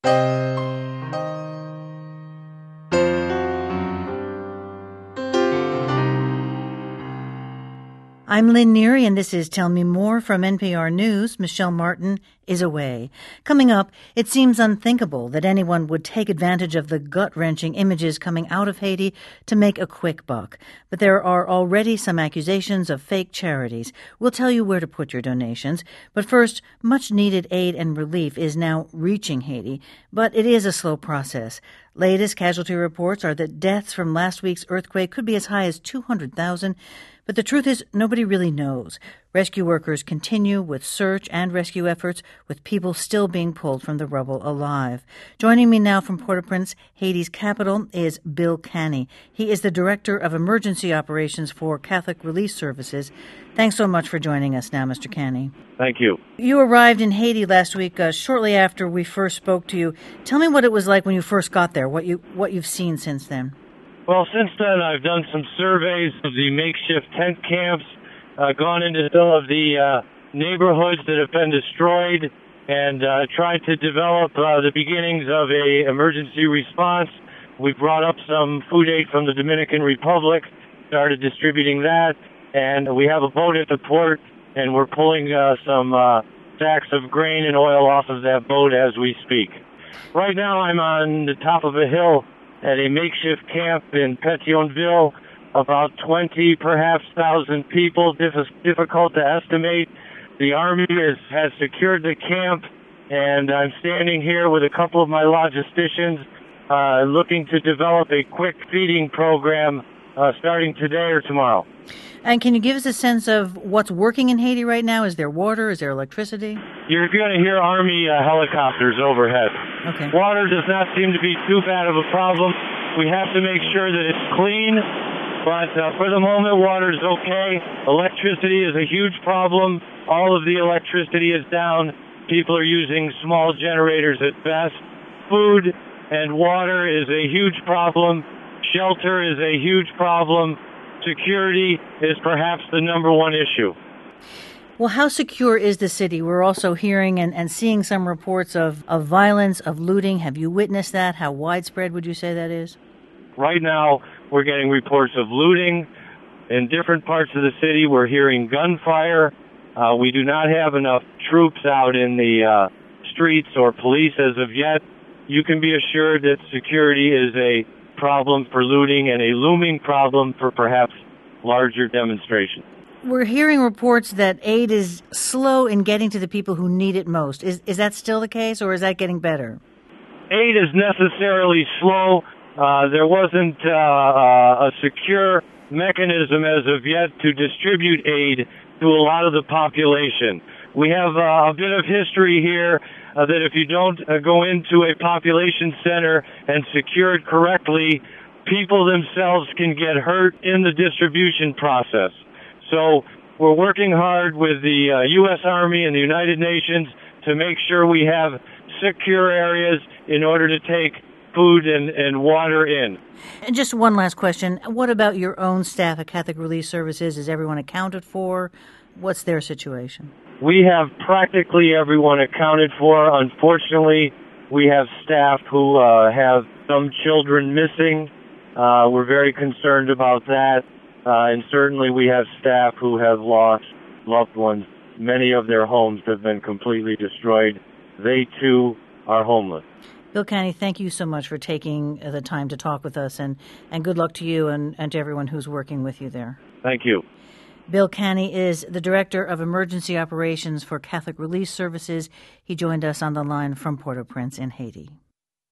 I'm Lynn Neary, and this is Tell Me More from NPR News. Michelle Martin is away. Coming up, it seems unthinkable that anyone would take advantage of the gut-wrenching images coming out of Haiti to make a quick buck. But there are already some accusations of fake charities. We'll tell you where to put your donations. But first, much-needed aid and relief is now reaching Haiti, but it is a slow process. Latest casualty reports are that deaths from last week's earthquake could be as high as 200,000. But the truth is, nobody really knows. Rescue workers continue with search and rescue efforts, with people still being pulled from the rubble alive. Joining me now from Port-au-Prince, Haiti's capital, is Bill Canny. He is the Director of Emergency Operations for Catholic Relief Services. Thanks so much for joining us now, Mr. Canny. Thank you. You arrived in Haiti last week, shortly after we first spoke to you. Tell me what it was like when you first got there, what you've seen since then. Well, since then, I've done some surveys of the makeshift tent camps, gone into some of the neighborhoods that have been destroyed, and tried to develop the beginnings of a emergency response. We brought up some food aid from the Dominican Republic, started distributing that, and we have a boat at the port, and we're pulling some sacks of grain and oil off of that boat as we speak. Right now, I'm on the top of a hill at a makeshift camp in Pétionville, about 20, perhaps 1,000 people, difficult to estimate. The Army has secured the camp, and I'm standing here with a couple of my logisticians looking to develop a quick feeding program starting today or tomorrow. And can you give us a sense of what's working in Haiti right now? Is there water? Is there electricity? You're going to hear Army helicopters overhead. Okay. Water does not seem to be too bad of a problem. We have to make sure that it's clean, but for the moment, water is okay. Electricity is a huge problem. All of the electricity is down. People are using small generators at best. Food and water is a huge problem. Shelter is a huge problem. Security is perhaps the number one issue. Well, how secure is the city? We're also hearing and seeing some reports of violence, of looting. Have you witnessed that? How widespread would you say that is? Right now, we're getting reports of looting. In different parts of the city, we're hearing gunfire. We do not have enough troops out in the streets or police as of yet. You can be assured that security is a problem for looting and a looming problem for perhaps larger demonstrations. We're hearing reports that aid is slow in getting to the people who need it most. Is that still the case, or is that getting better? Aid is necessarily slow. There wasn't a secure mechanism as of yet to distribute aid to a lot of the population. We have a bit of history here that if you don't go into a population center and secure it correctly, people themselves can get hurt in the distribution process. So we're working hard with the U.S. Army and the United Nations to make sure we have secure areas in order to take food and water in. And just one last question. What about your own staff at Catholic Relief Services? Is everyone accounted for? What's their situation? We have practically everyone accounted for. Unfortunately, we have staff who have some children missing. We're very concerned about that. And certainly we have staff who have lost loved ones. Many of their homes have been completely destroyed. They, too, are homeless. Bill Canny, thank you so much for taking the time to talk with us, and good luck to you and to everyone who's working with you there. Thank you. Bill Canny is the Director of Emergency Operations for Catholic Relief Services. He joined us on the line from Port-au-Prince in Haiti.